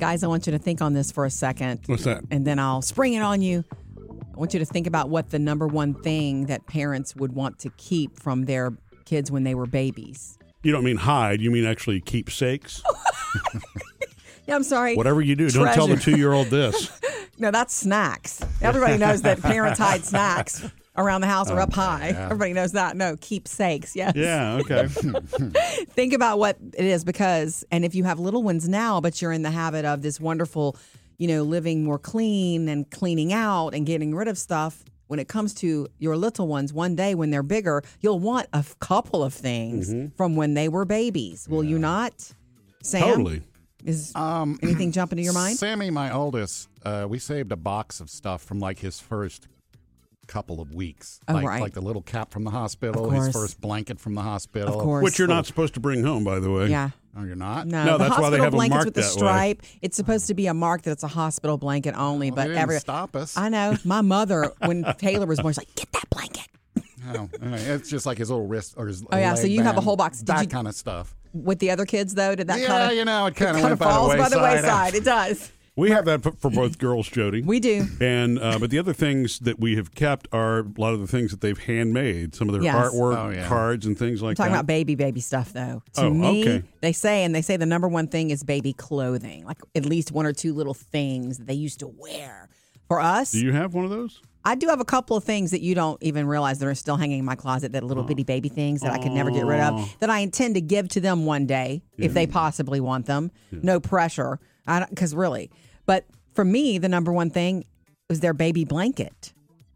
Guys, I want you to think on this for a second. What's that? And then I'll spring it on you. I want you to think about what the number one thing that parents would want to keep from their kids when they were babies. You don't mean hide. You mean actually keepsakes? Yeah, I'm sorry. Whatever you do, don't tell the 2-year-old this. No, that's snacks. Everybody knows that parents hide snacks around the house or up high. Yeah. Everybody knows that. No, keepsakes, yes. Yeah, okay. Think about what it is because, and if you have little ones now, but you're in the habit of this wonderful, living more clean and cleaning out and getting rid of stuff, when it comes to your little ones, one day when they're bigger, you'll want a couple of things from when they were babies. Will you not, Sam? Totally. Is anything jumping to your mind? Sammy, my oldest, we saved a box of stuff from like his first couple of weeks. Oh, like, right. Like the little cap from the hospital, his first blanket from the hospital. Of course. Which you're not supposed to bring home, by the way. Yeah. Oh, you're not? No, that's why they have them blankets marked with the that stripe. It's supposed to be a mark that it's a hospital blanket only. Well, but they didn't stop us. I know. My mother, when Taylor was born, was like, "Get that blanket." Oh, it's just like his little wrist or his. Oh yeah, so you have a whole box. That kind of stuff. With the other kids, though, did that Yeah, kind of? it kind of went falls by the wayside. after. It does. We have that for both girls, Jody. We do. And but the other things that we have kept are a lot of the things that they've handmade. Some of their Yes. artwork, cards, and things like I'm talking that. about baby stuff, though. To me, okay. they say the number one thing is baby clothing, like at least one or two little things that they used to wear. For us, Do you have one of those? I do have a couple of things that you don't even realize that are still hanging in my closet, that little bitty baby things that I could never get rid of, that I intend to give to them one day if they possibly want them. Yeah. No pressure, because really. But for me, the number one thing was their baby blanket.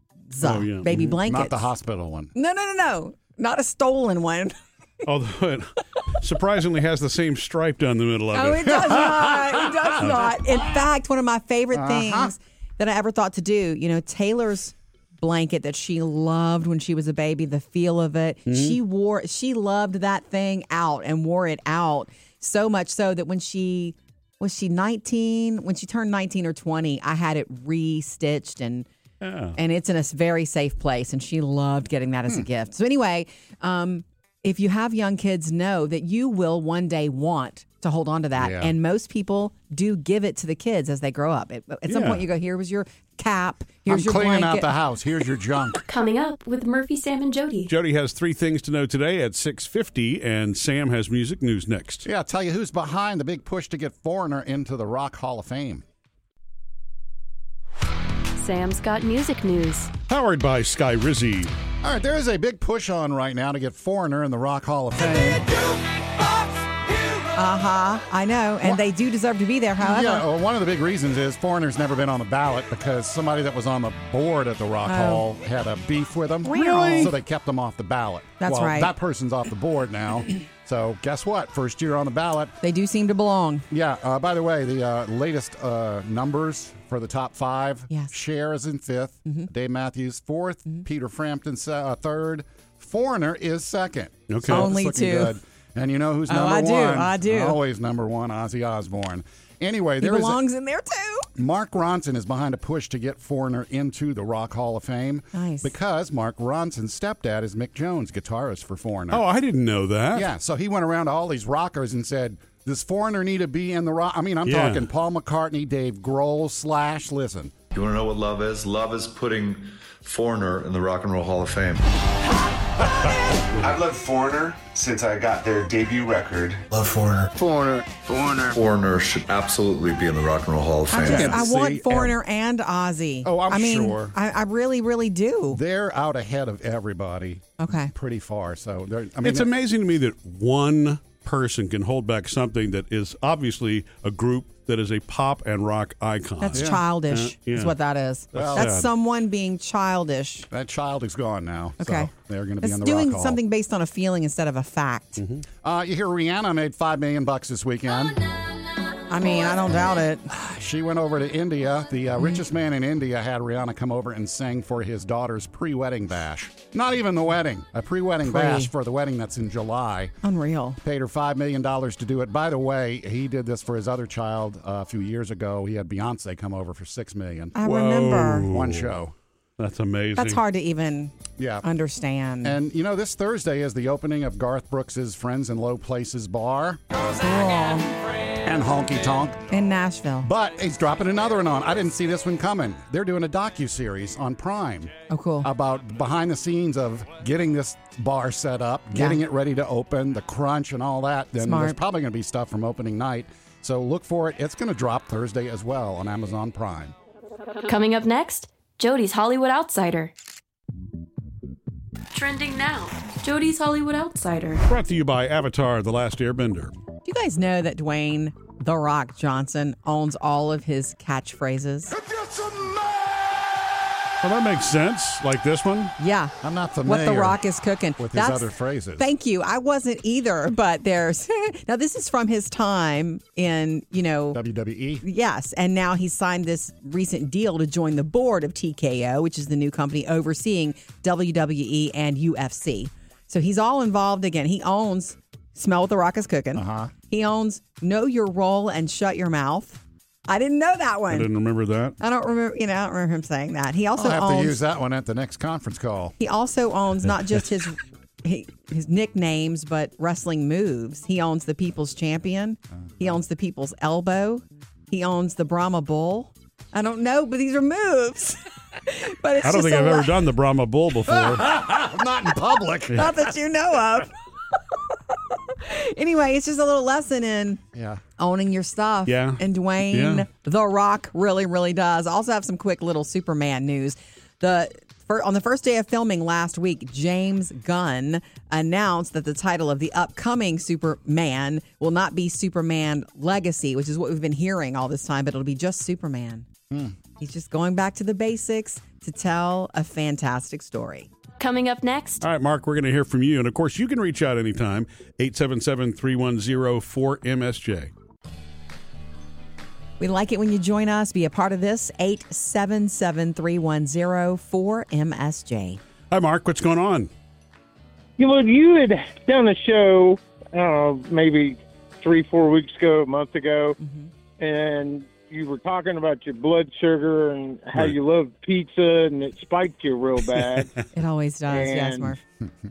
Baby blanket. Not the hospital one. No. Not a stolen one. Although it surprisingly has the same stripe down the middle of it. Oh, it does not. It does not. In fact, one of my favorite things that I ever thought to do, Taylor's blanket that she loved when she was a baby, the feel of it. Mm-hmm. She loved that thing out and wore it out so much so that when she turned 19 or 20, I had it re-stitched and it's in a very safe place, and she loved getting that as a gift. So anyway, if you have young kids, know that you will one day want to hold on to that. Yeah. And most people do give it to the kids as they grow up. At some point you go, here was your cap. Here's your cleaning blanket. out the house. Here's your junk. Coming up with Murphy, Sam, and Jody. Jody has 3 things to know today at 6:50, and Sam has music news next. Yeah, I'll tell you who's behind the big push to get Foreigner into the Rock Hall of Fame. Sam's got music news. Powered by Sky Rizzy. All right, there is a big push on right now to get Foreigner in the Rock Hall of Fame. I know, and they do deserve to be there. However, well, one of the big reasons is Foreigner's never been on the ballot because somebody that was on the board at the Rock Hall had a beef with him. Really? So they kept him off the ballot. That's right. That person's off the board now. So guess what? First year on the ballot. They do seem to belong. Yeah. By the way, the latest numbers for the top 5. Yes. Cher is in 5th. Dave Matthews 4th. Peter Frampton 3rd. Foreigner is 2nd. Okay. So Only it's looking 2. good. And you know who's number I 1? I do. Always number 1, Ozzy Osbourne. Anyway, He there belongs in there too. Mark Ronson is behind a push to get Foreigner into the Rock Hall of Fame. Nice. Because Mark Ronson's stepdad is Mick Jones, guitarist for Foreigner. Oh, I didn't know that. Yeah, so he went around to all these rockers and said, does Foreigner need to be in the rock? I mean, I'm talking Paul McCartney, Dave Grohl / listen. You want to know what love is? Love is putting Foreigner in the Rock and Roll Hall of Fame. I've loved Foreigner since I got their debut record. Love Foreigner. Foreigner should absolutely be in the Rock and Roll Hall of Fame. I want Foreigner and Ozzy. Oh, I'm sure. I really, really do. They're out ahead of everybody. Okay. Pretty far. So it's amazing to me that one person can hold back something that is obviously a group that is a pop and rock icon. That's childish, is what that is. That's someone being childish. That child is gone now. Okay. So they're going to be in the doing Rock Hall. something based on a feeling instead of a fact. You hear Rihanna made $5 million this weekend. I mean, I don't doubt it. She went over to India. The richest man in India had Rihanna come over and sing for his daughter's pre-wedding bash. Not even the wedding. A pre-wedding bash for the wedding that's in July. Unreal. Paid her $5 million to do it. By the way, he did this for his other child a few years ago. He had Beyonce come over for $6 million. I remember. One show. That's amazing. That's hard to even understand. And, this Thursday is the opening of Garth Brooks' Friends in Low Places bar. Cool. And honky tonk. In Nashville. But he's dropping another one on. I didn't see this one coming. They're doing a docuseries on Prime. Oh, cool. About behind the scenes of getting this bar set up, getting it ready to open, the crunch and all that. Then Smart. there's probably going to be stuff from opening night. So look for it. It's going to drop Thursday as well on Amazon Prime. Coming up next, Jody's Hollywood Outsider. Trending now, Jody's Hollywood Outsider. Brought to you by Avatar: The Last Airbender. Do you guys know that Dwayne The Rock Johnson owns all of his catchphrases? Well, that makes sense. Like this one? Yeah. I'm not familiar What The Rock is cooking. with his other phrases. Thank you. I wasn't either, but there's... Now, this is from his time in, WWE? Yes, and now he's signed this recent deal to join the board of TKO, which is the new company overseeing WWE and UFC. So he's all involved again. He owns Smell What The Rock is Cooking. Uh-huh. He owns Know Your Role and Shut Your Mouth. I didn't know that one. I didn't remember that. I don't remember. I don't remember him saying that. He also I'll have owns. to use that one at the next conference call. He also owns not just his nicknames, but wrestling moves. He owns the People's Champion. He owns the People's Elbow. He owns the Brahma Bull. I don't know, but these are moves. But it's I don't just think I've ever done the Brahma Bull before. Not in public. Not that you know of. Anyway, it's just a little lesson in owning your stuff. Yeah. And Dwayne The Rock really, really does. I also have some quick little Superman news. On the first day of filming last week, James Gunn announced that the title of the upcoming Superman will not be Superman Legacy, which is what we've been hearing all this time, but it'll be just Superman. He's just going back to the basics to tell a fantastic story. Coming up next. All right, Mark, we're going to hear from you. And, of course, you can reach out anytime, 877-310-4MSJ. We like it when you join us. Be a part of this, 877-310-4MSJ. Hi, Mark. What's going on? You had done a show, maybe 3-4 weeks ago, a month ago, and you were talking about your blood sugar and how you love pizza, and it spiked you real bad. It always does, yes, And Murph.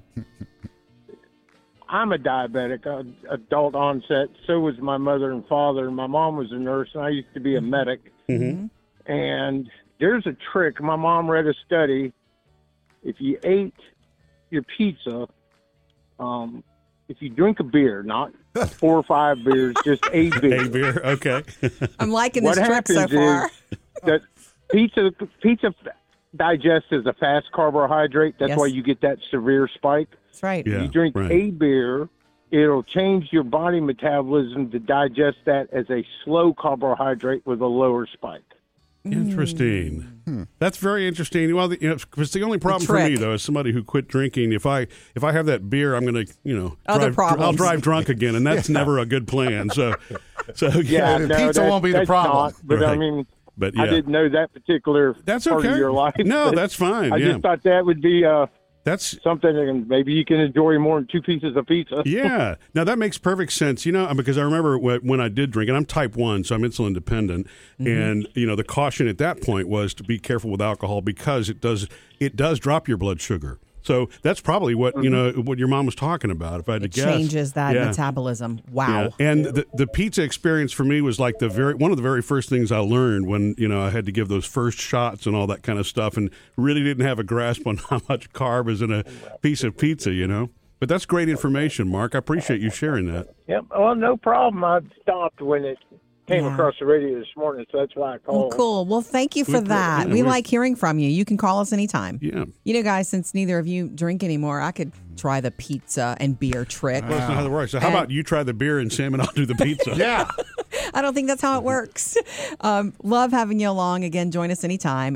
I'm a diabetic, adult onset. So was my mother and father. My mom was a nurse, and I used to be a medic. And there's a trick. My mom read a study. If you ate your pizza, if you drink a beer, not 4 or 5 beers, just a beer. A beer, okay. I'm liking this trick so far. That pizza digests as a fast carbohydrate. That's why you get that severe spike. That's right. Yeah, You drink a beer, it'll change your body metabolism to digest that as a slow carbohydrate with a lower spike. Interesting. That's very interesting. Well, it's the only problem for me, though, as somebody who quit drinking. If I have that beer, I'm going to, I'll drive drunk again, and that's never a good plan. So Yeah, no, pizza won't be the that's problem. not, but I Right. mean, But I didn't know that particular That's part okay. of your life. No, but that's fine. I yeah. just thought that would be That's something, and maybe you can enjoy more than 2 pieces of pizza. Yeah. Now, that makes perfect sense, because I remember when I did drink, and I'm type 1, so I'm insulin dependent, and, the caution at that point was to be careful with alcohol because it does drop your blood sugar. So that's probably what, what your mom was talking about, if I had to It guess. changes that metabolism. Wow. Yeah. And the pizza experience for me was like one of the very first things I learned when, I had to give those first shots and all that kind of stuff and really didn't have a grasp on how much carb is in a piece of pizza, But that's great information, Mark. I appreciate you sharing that. Yep. Well, no problem. I stopped when it came across the radio this morning, so that's why I called. Well, cool. Well, thank you for that. We like hearing from you. You can call us anytime. Yeah. Guys, since neither of you drink anymore, I could try the pizza and beer trick. Well, that's not how that works. So how about you try the beer and Sam and I'll do the pizza? Yeah. I don't think that's how it works. Love having you along. Again, join us anytime.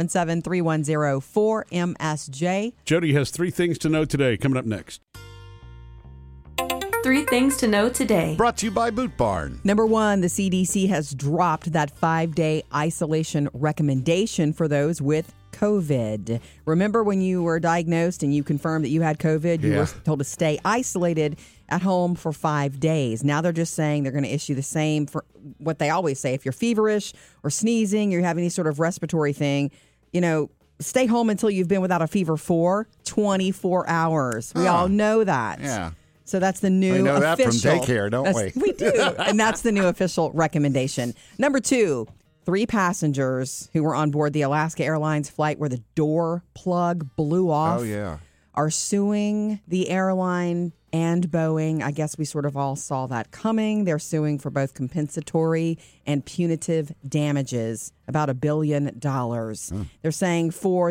877-310-4MSJ. Jody has 3 things to know today coming up next. 3 things to know today. Brought to you by Boot Barn. Number 1, the CDC has dropped that 5-day isolation recommendation for those with COVID. Remember when you were diagnosed and you confirmed that you had COVID, you were told to stay isolated at home for 5 days. Now they're just saying they're going to issue the same for what they always say. If you're feverish or sneezing, you have any sort of respiratory thing, stay home until you've been without a fever for 24 hours. We all know that. Yeah. So that's the new We know that from official. daycare, don't we? We do. And that's the new official recommendation. Number 2, 3 passengers who were on board the Alaska Airlines flight where the door plug blew off are suing the airline and Boeing. I guess we sort of all saw that coming. They're suing for both compensatory and punitive damages, about $1 billion. They're saying for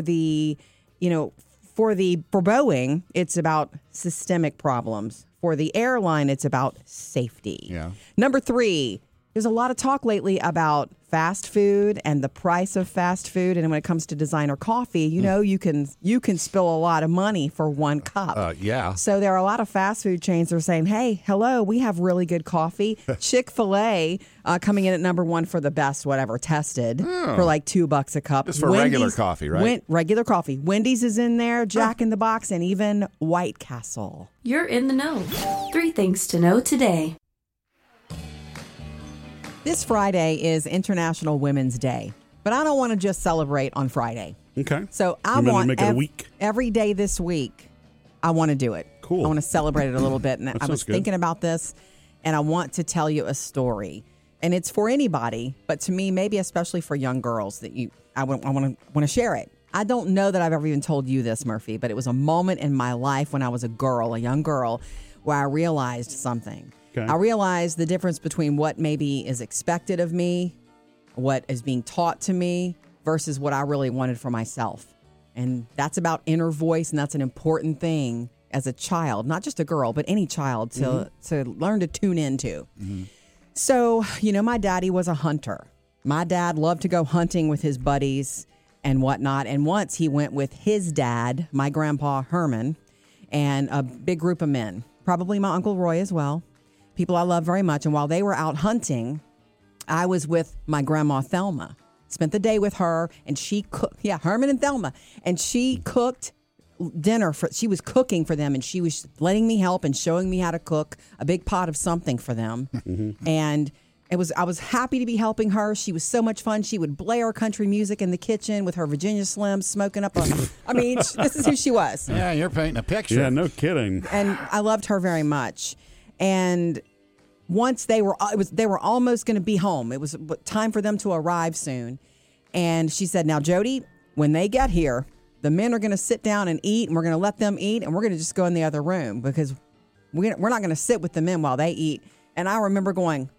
Boeing, it's about systemic problems. For the airline, it's about safety. Yeah. Number 3, there's a lot of talk lately about fast food and the price of fast food. And when it comes to designer coffee, you can spill a lot of money for one cup. Yeah. So there are a lot of fast food chains that are saying, hey, hello, we have really good coffee. Chick-fil-A coming in at number 1 for the best, whatever, tested for like $2 a cup. Just for regular coffee, right? Regular coffee. Wendy's is in there, Jack in the Box, and even White Castle. You're in the know. 3 things to know today. This Friday is International Women's Day, but I don't want to just celebrate on Friday. Okay. So I You want make it a week. every day this week, I want to do it. Cool. I want to celebrate it a little bit. And I was sounds good. thinking about this, and I want to tell you a story. And it's for anybody, but to me, maybe especially for young girls that I want to share it. I don't know that I've ever even told you this, Murphy, but it was a moment in my life when I was a young girl, where I realized something. Okay. I realized the difference between what maybe is expected of me, what is being taught to me, versus what I really wanted for myself. And that's about inner voice, and that's an important thing as a child, not just a girl, but any child to learn to tune into. Mm-hmm. So, my daddy was a hunter. My dad loved to go hunting with his buddies and whatnot. And once he went with his dad, my grandpa Herman, and a big group of men, probably my Uncle Roy as well, people I love very much. And while they were out hunting, I was with my grandma Thelma. Spent the day with her, and she cooked. Yeah, Herman and Thelma. And she cooked dinner. She was cooking for them, and she was letting me help and showing me how to cook a big pot of something for them. Mm-hmm. And I was happy to be helping her. She was so much fun. She would blare country music in the kitchen with her Virginia Slim, smoking up this is who she was. Yeah, you're painting a picture. Yeah, no kidding. And I loved her very much. And once they were almost going to be home. It was time for them to arrive soon. And she said, now, Jody, when they get here, the men are going to sit down and eat, and we're going to let them eat, and we're going to just go in the other room because we're not going to sit with the men while they eat. And I remember going,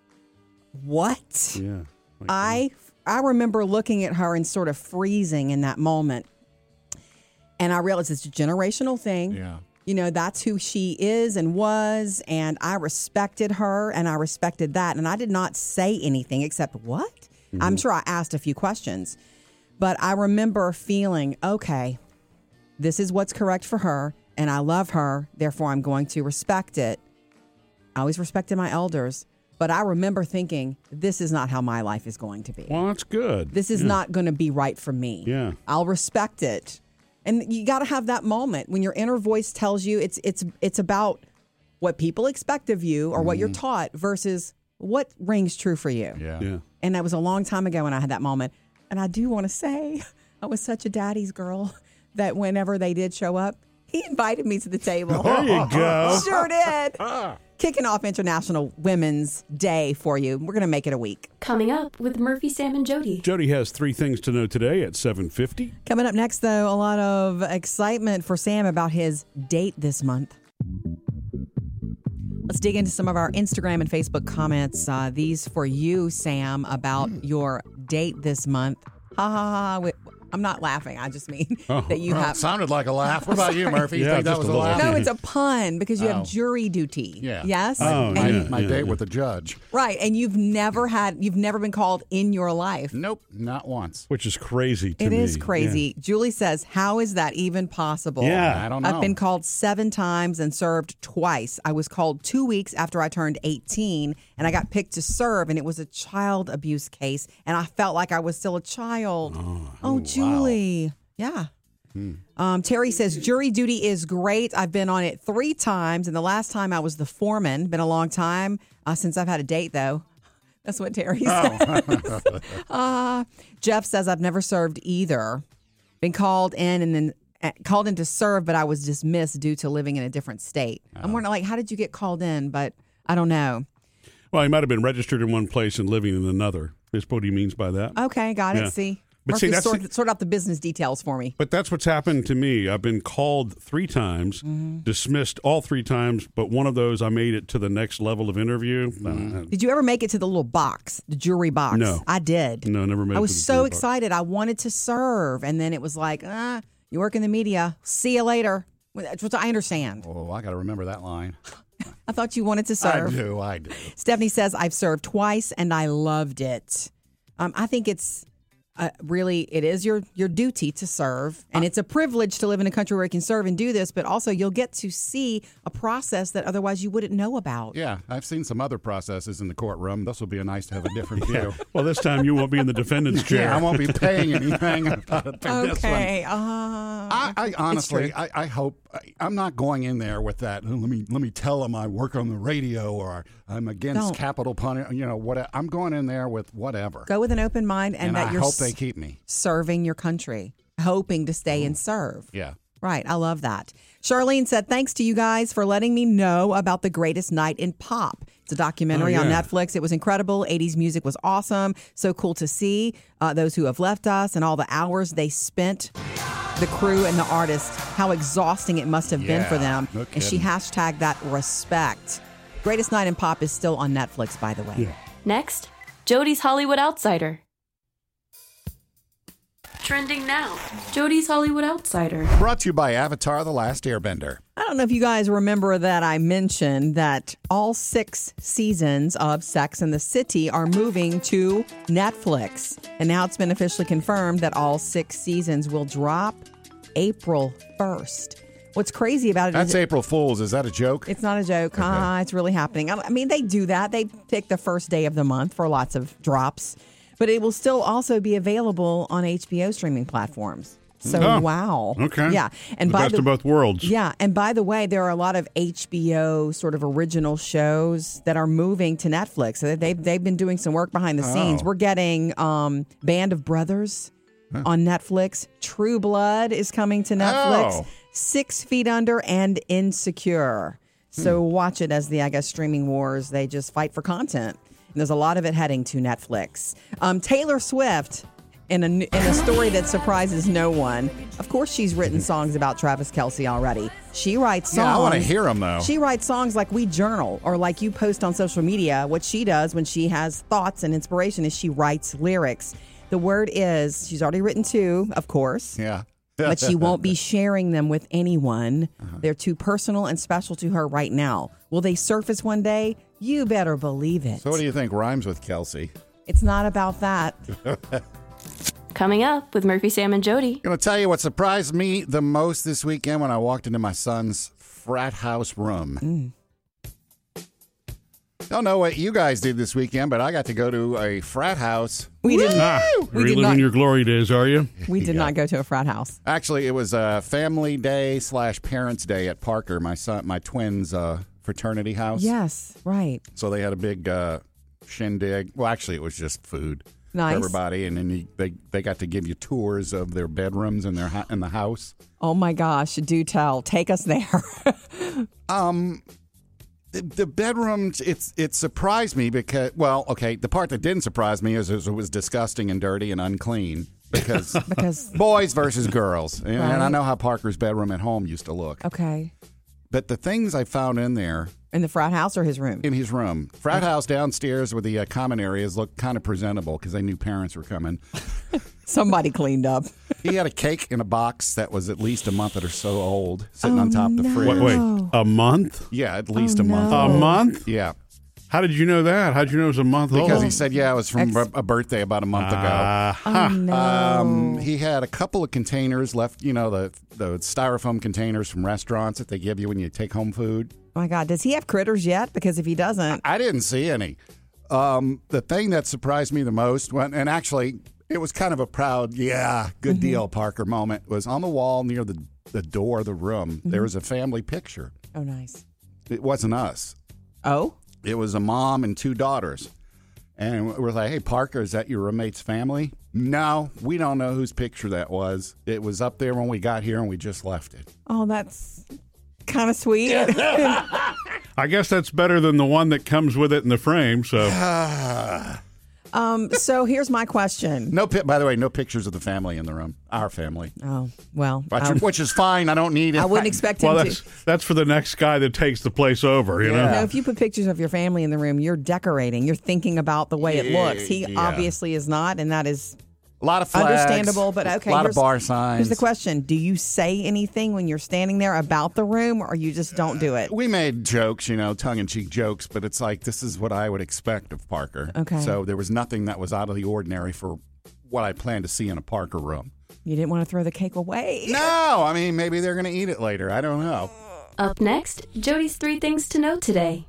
what? Yeah. I remember looking at her and sort of freezing in that moment. And I realized it's a generational thing. Yeah. That's who she is and was, and I respected her, and I respected that. And I did not say anything except, what? Mm-hmm. I'm sure I asked a few questions. But I remember feeling, okay, this is what's correct for her, and I love her, therefore I'm going to respect it. I always respected my elders, but I remember thinking, this is not how my life is going to be. Well, that's good. This is not going to be right for me. Yeah. I'll respect it. And you got to have that moment when your inner voice tells you it's about what people expect of you or what you're taught versus what rings true for you. Yeah. And that was a long time ago when I had that moment. And I do want to say I was such a daddy's girl that whenever they did show up, he invited me to the table. There you go. Sure did. Kicking off International Women's Day for you. We're going to make it a week. Coming up with Murphy, Sam, and Jody. Jody has 3 things to know today at 7:50. Coming up next, though, a lot of excitement for Sam about his date this month. Let's dig into some of our Instagram and Facebook comments. These for you, Sam, about your date this month. Ha ha ha. I'm not laughing. I just mean that you have. It sounded like a laugh. What about you, Murphy? You Yeah, think that just was a a little. laugh? No, it's a pun because you have jury duty. Yeah. Yes? Oh, And- My date with the judge. Right. And you've never been called in your life. Nope, not once. Which is crazy to It me. is crazy. Julie says, how is that even possible? Yeah. I don't know. I've been called 7 times and served twice. I was called 2 weeks after I turned 18, and I got picked to serve, and it was a child abuse case, and I felt like I was still a child. Oh, Julie. Yeah. Terry says, jury duty is great. I've been on it 3 times, and the last time I was the foreman. Been a long time since I've had a date, though. That's what Terry says. Jeff says, I've never served either. Been called in and then called in to serve, but I was dismissed due to living in a different state. I'm wondering, like, how did you get called in? But I don't know. Well, he might have been registered in one place and living in another. Is what he means by that. Okay, got it. Yeah. See, But Murphy, that's sort out the business details for me. But that's what's happened to me. I've been called 3 times, dismissed all 3 times, but one of those I made it to the next level of interview. Did you ever make it to the little box, the jewelry box? No. I did. No, never made it. I was to the so jewelry box. excited. I wanted to serve, and then it was like, you work in the media. See you later. Which I understand. Oh, I got to remember that line. I thought you wanted to serve. I do. Stephanie says, I've served twice and I loved it. I think it's really, it is your duty to serve. And it's a privilege to live in a country where you can serve and do this, but also you'll get to see a process that otherwise you wouldn't know about. Yeah, I've seen some other processes in the courtroom. This will be nice to have a different view. Well, this time you won't be in the defendant's chair. Yeah, I won't be paying anything about this one. Okay. I honestly, I hope I'm not going in there with that. Let me tell them I work on the radio or I'm against capital punishment. You know what? I'm going in there with whatever. Go with an open mind, and that I you're hope they keep me serving your country, hoping to stay and serve. Yeah. Right. I love that. Charlene said, thanks to you guys for letting me know about The Greatest Night in Pop. It's a documentary on Netflix. It was incredible. 80s music was awesome. So cool to see those who have left us and all the hours they spent, the crew and the artists, how exhausting it must have been for them. No and she hashtagged that respect. Greatest Night in Pop is still on Netflix, by the way. Yeah. Next, Jody's Hollywood Outsider. Trending now, Jody's Hollywood Outsider. Brought to you by Avatar: The Last Airbender. I don't know if you guys remember that I mentioned that all 6 seasons of Sex and the City are moving to Netflix. And now it's been officially confirmed that all 6 seasons will drop April 1st. What's crazy about it That's is April Fool's. Is that a joke? it's not a joke. It's really happening. I mean, they do that. They pick the first day of the month for lots of drops. But it will still also be available on HBO streaming platforms. So, wow. Okay. Yeah. And the best of both worlds. Yeah. And by the way, there are a lot of HBO sort of original shows that are moving to Netflix. So they've been doing some work behind the scenes. We're getting Band of Brothers on Netflix. True Blood is coming to Netflix. 6 Feet Under and Insecure. So watch it as the, I guess, streaming wars. They just fight for content. And there's a lot of it heading to Netflix. Taylor Swift, in a story that surprises no one. Of course, she's written songs about Travis Kelce already. She writes songs. Yeah, I want to hear them, though. She writes songs like we journal or like you post on social media. What she does when she has thoughts and inspiration is she writes lyrics. The word is, she's already written 2, of course. Yeah. But she won't be sharing them with anyone. They're too personal and special to her right now. Will they surface one day? You better believe it. So what do you think rhymes with Kelsey? It's not about that. Coming up with Murphy, Sam, and Jody. I'm going to tell you what surprised me the most this weekend when I walked into my son's frat house room. Don't know what you guys did this weekend, but I got to go to a frat house. We did not. You're reliving your glory days, are you? We did not go to a frat house. Actually, it was a family day / parents' day at Parker, my twins' fraternity house. Yes, right. So they had a big shindig. Well, actually, it was just food Nice. for everybody, and then they got to give you tours of their bedrooms and in the house. Oh my gosh, do tell. Take us there. The bedrooms, it surprised me because, well, okay, the part that didn't surprise me is it was disgusting and dirty and unclean because boys versus girls. And I know how Parker's bedroom at home used to look. Okay. But the things I found in there. In the frat house or his room? In his room. Frat house downstairs where the common areas looked kind of presentable because they knew parents were coming. Somebody cleaned up. He had a cake in a box that was at least a month or so old sitting on top of the fridge. Wait, a month? Yeah, at least a month. A month? Yeah. How did you know that? How did you know it was a month old? Because he said, yeah, it was from a birthday about a month ago. Oh, no. He had a couple of containers left, you know, the styrofoam containers from restaurants that they give you when you take home food. Oh, my God. Does he have critters yet? Because if he doesn't. I didn't see any. The thing that surprised me the most, and actually it was kind of a proud, good deal, Parker moment, was on the wall near the door of the room. There was a family picture. Oh, nice. It wasn't us. Oh? It was a mom and 2 daughters. And we're like, hey, Parker, is that your roommate's family? No, we don't know whose picture that was. It was up there when we got here, and we just left it. Oh, that's kind of sweet. I guess that's better than the one that comes with it in the frame. So, so here's my question. By the way, no pictures of the family in the room. Our family. Oh, well. Which is fine. I don't need it. I wouldn't expect him to. That's for the next guy that takes the place over, you know? No, if you put pictures of your family in the room, you're decorating. You're thinking about the way it looks. He obviously is not, and that is a lot of flags, understandable. But okay, a lot of bar signs. Here's the question: do you say anything when you're standing there about the room, or you just don't do it? We made jokes, tongue-in-cheek jokes, but it's like this is what I would expect of Parker. Okay. So there was nothing that was out of the ordinary for what I planned to see in a Parker room. You didn't want to throw the cake away. No, I mean, maybe they're going to eat it later. I don't know. Up next, Jody's 3 things to know today.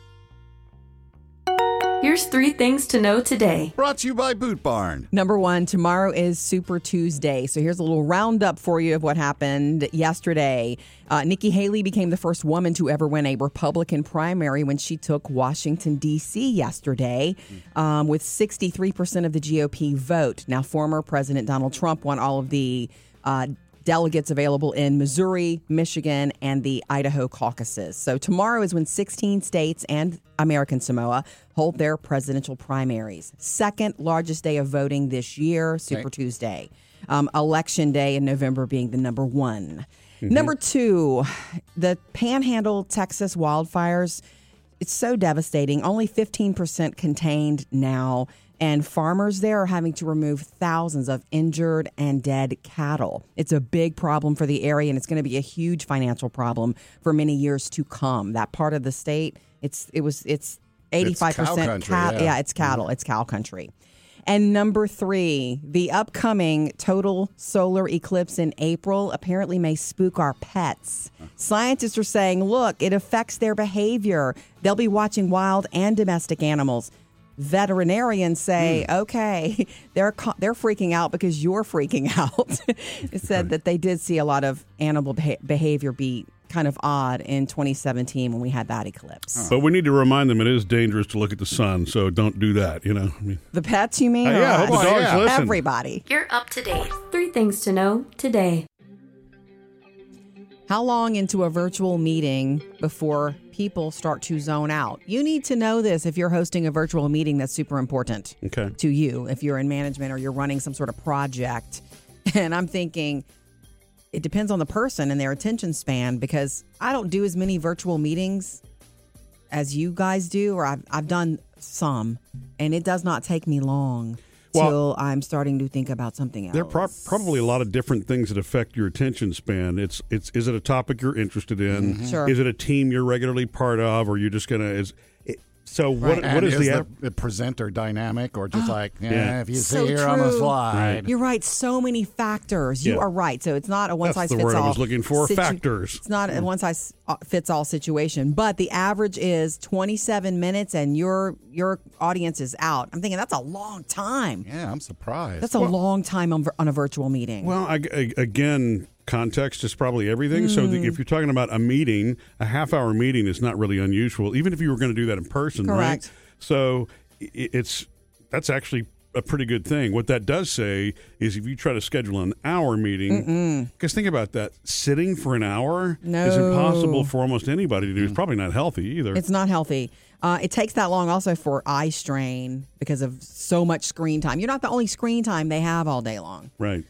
Here's 3 things to know today. Brought to you by Boot Barn. Number 1, tomorrow is Super Tuesday. So here's a little roundup for you of what happened yesterday. Nikki Haley became the first woman to ever win a Republican primary when she took Washington, D.C. yesterday with 63% of the GOP vote. Now, former President Donald Trump won all of the delegates available in Missouri, Michigan, and the Idaho caucuses. So tomorrow is when 16 states and American Samoa hold their presidential primaries. Second largest day of voting this year, Super Tuesday. Election day in November being the number 1. Mm-hmm. Number 2, the Panhandle, Texas wildfires. It's so devastating. Only 15% contained now. And farmers there are having to remove thousands of injured and dead cattle. It's a big problem for the area, and it's going to be a huge financial problem for many years to come. That part of the state, it's 85% cattle. Yeah, it's cattle. It's cow country. And number 3, the upcoming total solar eclipse in April apparently may spook our pets. Scientists are saying, look, it affects their behavior. They'll be watching wild and domestic animals. Veterinarians say, okay, they're freaking out because you're freaking out. It said that they did see a lot of animal behavior be kind of odd in 2017 when we had that eclipse. But we need to remind them it is dangerous to look at the sun, so don't do that, I mean, the pets, you mean? Yeah, I hope the dogs listen. Everybody. You're up to date. 3 things to know today. How long into a virtual meeting before people start to zone out? You need to know this if you're hosting a virtual meeting. That's super important to you if you're in management or you're running some sort of project. And I'm thinking it depends on the person and their attention span, because I don't do as many virtual meetings as you guys do, or I've done some, and it does not take me long till I'm starting to think about something else. There are probably a lot of different things that affect your attention span. Is it a topic you're interested in? Mm-hmm. Sure. Is it a team you're regularly part of, or you're just going to... What is the presenter dynamic, or just if you so see here true. on the slide? Right. You're right. So many factors. You are right. So it's not a one-size-fits-all. That's the word I was looking for, factors. It's not a one-size-fits-all situation, but the average is 27 minutes, and your audience is out. I'm thinking that's a long time. Yeah, I'm surprised. That's a long time on a virtual meeting. Well, again... Context is probably everything. So if you're talking about a meeting, a half-hour meeting is not really unusual, even if you were going to do that in person, correct. Right? So that's actually a pretty good thing. What that does say is if you try to schedule an hour meeting, because think about that, sitting for an hour is impossible for almost anybody to do. It's probably not healthy either. It's not healthy. It takes that long also for eye strain because of so much screen time. You're not the only screen time they have all day long. Right.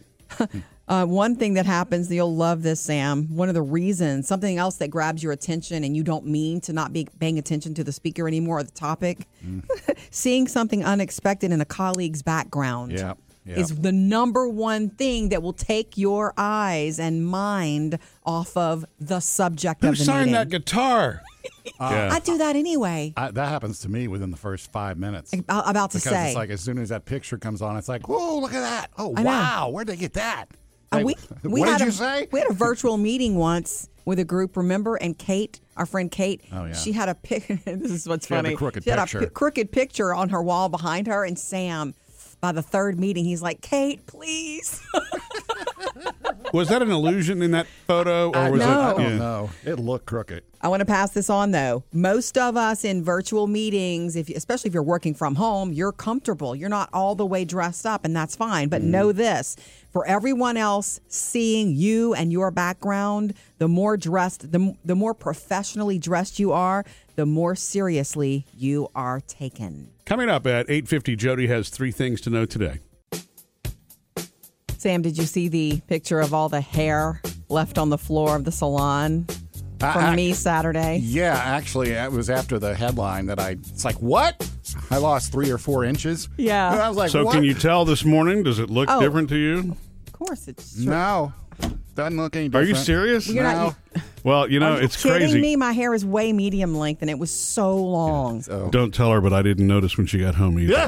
One thing that happens, you'll love this, Sam. One of the reasons, something else that grabs your attention and you don't mean to not be paying attention to the speaker anymore or the topic, seeing something unexpected in a colleague's background is the number one thing that will take your eyes and mind off of the subject of the meeting. Who signed that guitar? I do that anyway. That happens to me within the first 5 minutes. About to because say. It's like as soon as that picture comes on, it's like, whoa, look at that. Oh, wow. Where'd they get that? Like, what did you say? We had a virtual meeting once with a group, remember? And Kate, our friend Kate, she had a picture. This is what's funny. She had a crooked picture on her wall behind her. And Sam, by the third meeting, he's like, Kate, please. Was that an illusion in that photo? Or was no. I don't know. It looked crooked. I want to pass this on, though. Most of us in virtual meetings, especially if you're working from home, you're comfortable. You're not all the way dressed up, and that's fine. But know this, for everyone else seeing you and your background, the more dressed, the more professionally dressed you are, the more seriously you are taken. Coming up at 8:50, Jody has 3 things to know today. Sam, did you see the picture of all the hair left on the floor of the salon from me Saturday? Yeah, actually, it was after the headline that it's like, what? I lost 3 or 4 inches. Yeah. And I was like, So what? can you tell this morning? Does it look different to you? Of course, it's No. Doesn't look any Are different. you serious? You're not- Well, you know, Are you it's kidding crazy. me? My hair is way medium length, and it was so long. So- Don't tell her, but I didn't notice when she got home either.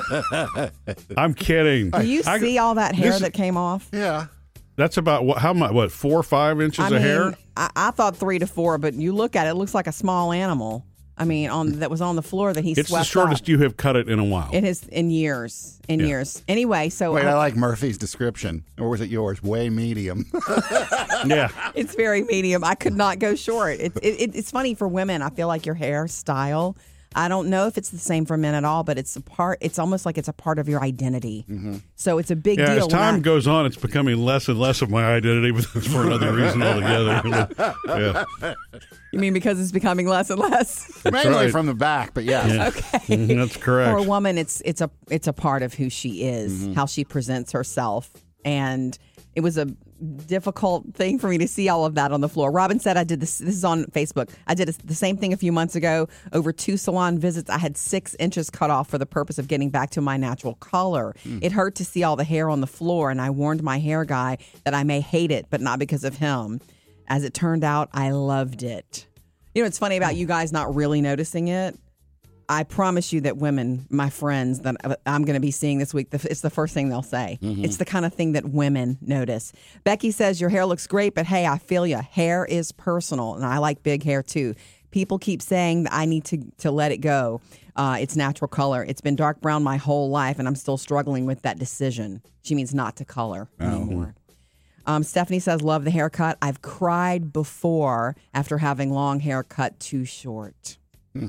I'm kidding. Do you see all that hair that came off? Yeah. That's about how much? What, 4 or 5 inches of hair? I thought 3 to 4, but you look at it, it looks like a small animal. I mean, that was on the floor that he It's swept the shortest up. you have cut it in a while. It has in years. Years. Anyway, so Wait, I like Murphy's description. Or was it yours? Way medium. Yeah. it's very medium. I could not go short. It's funny for women. I feel like your hairstyle. I don't know if it's the same for men at all, but it's almost like it's a part of your identity. Mm-hmm. So it's a big deal. As time goes on, it's becoming less and less of my identity, but that's for another reason altogether. Yeah. You mean because it's becoming less and less? Mainly right. from the back, but yes. Okay. That's correct. For a woman, it's a part of who she is, how she presents herself, and it was a difficult thing for me to see all of that on the floor. Robin said I did this. This is on Facebook. I did the same thing a few months ago. Over 2 salon visits, I had 6 inches cut off for the purpose of getting back to my natural color. It hurt to see all the hair on the floor, and I warned my hair guy that I may hate it, but not because of him. As it turned out, I loved it. You know, it's funny about you guys not really noticing it. I promise you that women, my friends that I'm going to be seeing this week, it's the first thing they'll say. Mm-hmm. It's the kind of thing that women notice. Becky says, your hair looks great, but hey, I feel you. Hair is personal, and I like big hair too. People keep saying that I need to let it go. It's natural color. It's been dark brown my whole life, and I'm still struggling with that decision. She means not to color anymore. Stephanie says, love the haircut. I've cried before after having long hair cut too short.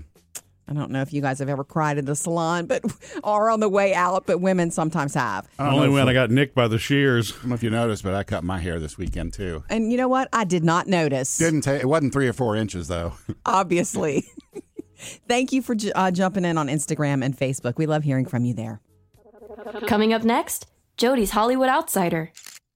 I don't know if you guys have ever cried at the salon, or on the way out, but women sometimes have. Only when I got nicked by the shears. I don't know if you noticed, but I cut my hair this weekend too. And you know what? I did not notice. It wasn't 3 or 4 inches though. Obviously. Thank you for jumping in on Instagram and Facebook. We love hearing from you there. Coming up next, Jody's Hollywood Outsider.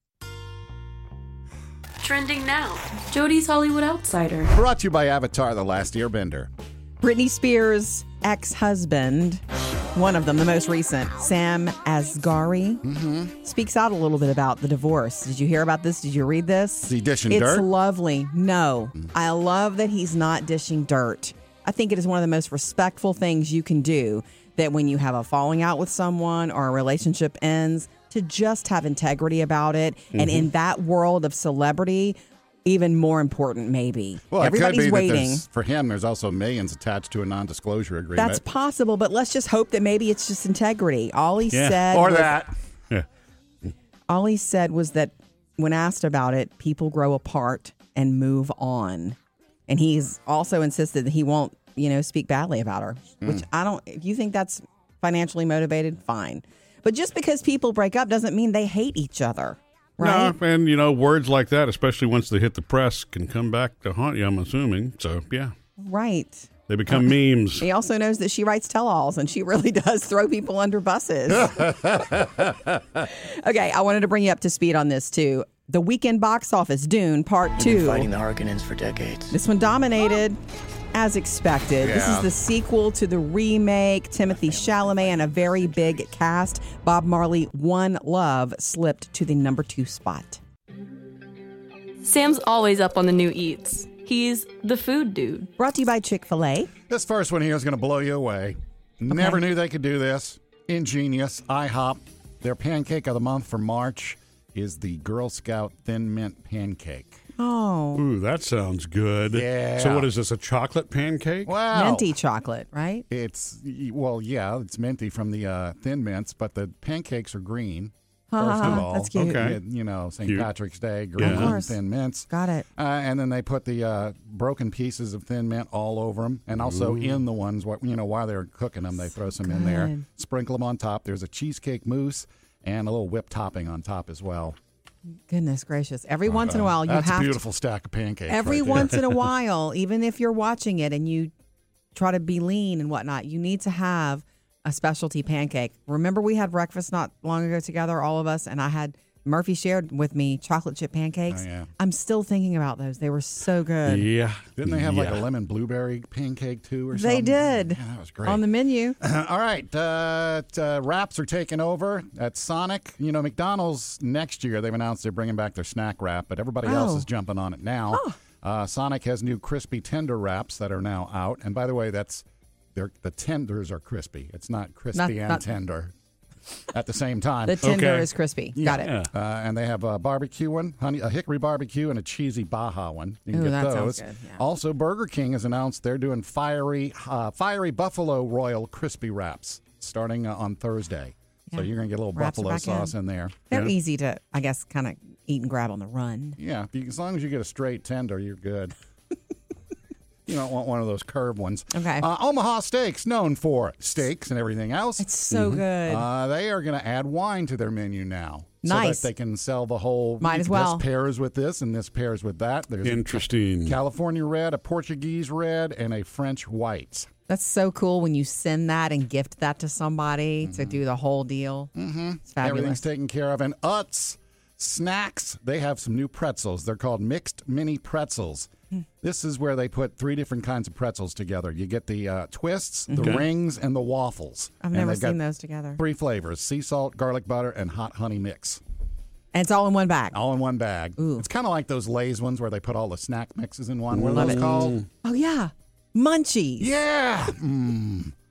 Trending now, Jody's Hollywood Outsider. Brought to you by Avatar: The Last Airbender. Britney Spears' ex-husband, one of them, the most recent, Sam Asghari, speaks out a little bit about the divorce. Did you hear about this? Did you read this? Is he dishing It's dirt? lovely. No. I love that he's not dishing dirt. I think it is one of the most respectful things you can do, that when you have a falling out with someone or a relationship ends, to just have integrity about it. And in that world of celebrity, even more important, maybe. Well, everybody's it could be waiting. That for him, there's also millions attached to a non-disclosure agreement. That's possible, but let's just hope that maybe it's just integrity. All he said or was, that. Yeah. all he said was that when asked about it, people grow apart and move on. And he's also insisted that he won't, speak badly about her, which I don't. If you think that's financially motivated, fine. But just because people break up doesn't mean they hate each other. Right? No, and, words like that, especially once they hit the press, can come back to haunt you, I'm assuming. So, yeah. Right. They become memes. He also knows that she writes tell-alls, and she really does throw people under buses. Okay, I wanted to bring you up to speed on this, too. The weekend box office, Dune Part 2. Fighting the Harkonnens for decades. This one dominated, as expected. Yeah. This is the sequel to the remake. Timothy Chalamet and a very big cast. Bob Marley, One Love, slipped to the number 2 spot. Sam's always up on the new eats. He's the food dude. Brought to you by Chick-fil-A. This first one here is going to blow you away. Never knew they could do this. Ingenious. IHOP. Their pancake of the month for March is the Girl Scout Thin Mint Pancake. Oh. Ooh, that sounds good. Yeah. So what is this, a chocolate pancake? Wow. Minty chocolate, right? It's minty from the Thin Mints, but the pancakes are green. First of all, that's cute. Okay. St. Cute. Patrick's Day, green course. Thin Mints. Got it. And then they put the broken pieces of Thin Mint all over them, and also in the ones, while they're cooking them, they throw some in there, good. sprinkle them on top. There's a cheesecake mousse and a little whipped topping on top as well. Goodness gracious. Every once in a while, you That's have a beautiful stack of pancakes. every right there. once in a while, even if you're watching it and you try to be lean and whatnot, you need to have a specialty pancake. Remember, we had breakfast not long ago together, all of us, and Murphy shared with me chocolate chip pancakes. Oh, yeah. I'm still thinking about those. They were so good. Yeah. Didn't they have like a lemon blueberry pancake too, or something? They did. Yeah, that was great. On the menu. All right, wraps are taking over at Sonic. McDonald's next year, they've announced they're bringing back their snack wrap, but everybody else is jumping on it now. Sonic has new crispy tender wraps that are now out. And by the way, the tenders are crispy. It's not crispy and tender at the same time. The tender is crispy. Got it. And they have a barbecue one, a hickory barbecue, and a cheesy Baja one. You can get that those. sounds good, yeah. Also, Burger King has announced they're doing fiery Buffalo Royal crispy wraps starting on Thursday. So you're going to get a little Wraps are buffalo back sauce in. in there. They're easy to, I guess, kind of eat and grab on the run. Yeah, as long as you get a straight tender, you're good. You don't want one of those curved ones. Okay. Omaha Steaks, known for steaks and everything else. It's so good. They are going to add wine to their menu now. Nice. So that they can sell the whole. Might as well. This pairs with this and this pairs with that. There's Interesting. a California red, a Portuguese red, and a French white. That's so cool when you send that and gift that to somebody to do the whole deal. Mm-hmm. It's fabulous. Everything's taken care of. And Utz Snacks, they have some new pretzels. They're called mixed mini pretzels. This is where they put 3 different kinds of pretzels together. You get the twists, the rings, and the waffles. I've never seen those together. 3 flavors: sea salt, garlic butter, and hot honey mix. And it's all in one bag. All in one bag. Ooh. It's kind of like those Lay's ones where they put all the snack mixes in one. What are those called? Oh, yeah. Munchies. Yeah.